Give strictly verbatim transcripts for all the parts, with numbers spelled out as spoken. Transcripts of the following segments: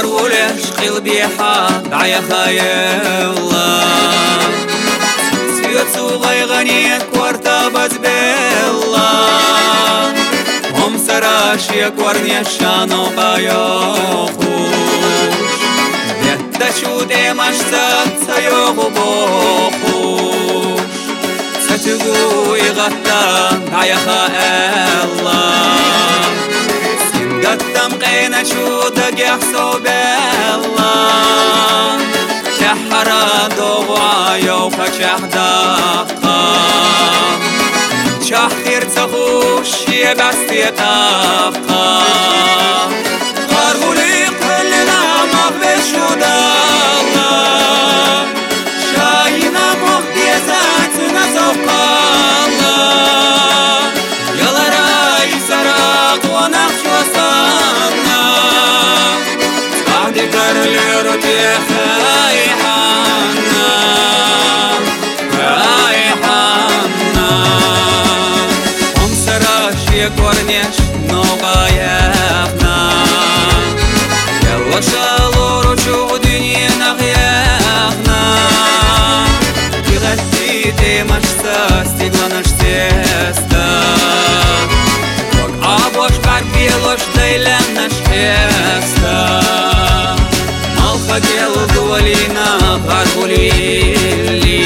غرولش قلبي حاد عيخا يلا سيوتسو غيغنيك وارتبط بالله هم سراشيك ورنيشانو قايوخوش دشو ديمش سات سيوغو بوخوش ستقو يغطى عيخا الله سندتم قينا شو دقيح صوب الله تحرى دوغوا يوخا شحدقا شحخير تخوش يبستي تبقى غرغولي قلنا مغبش ودالا شاينا مغديزاتنا زوقالا يلا راي سراق ونخش وصالنا بعد كرليرو تيخايحانا خايحانا هم سراشي كورنيش نوغايخنا يلا شالورو شو دنينا غياخنا تغطي تيمشتا стигланаш теста Как абош карпилош дейленаш хеста Малха гел дуалина غربوليلي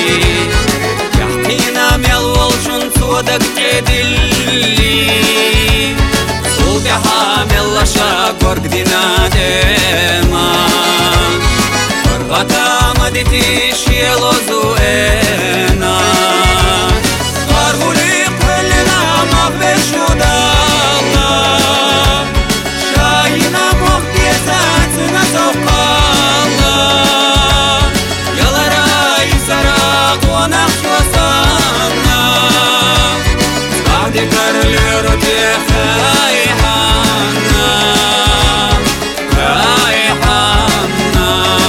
يحكينا ميل والشن سودك تدلي صوتي حامل لشاك ورقدنا ديماش ورغتا مدتيش يلو زويناش غربولي قلنا مغبش ودالا شاينا مغديزاتنا زوقالا يلا راي سراق ونخش وصالنا بعد كرليرو تيخايحانا خايحانا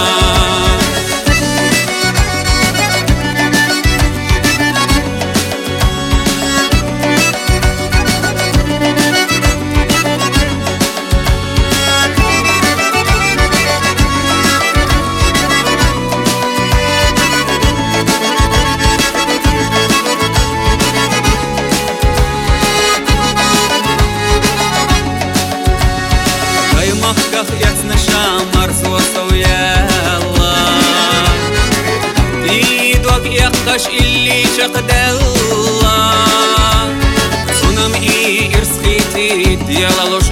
مخكخ يتنشى مرسو صويالا بيدوك يقش اللي شقد الله سنم اي ارسخيتي ديالا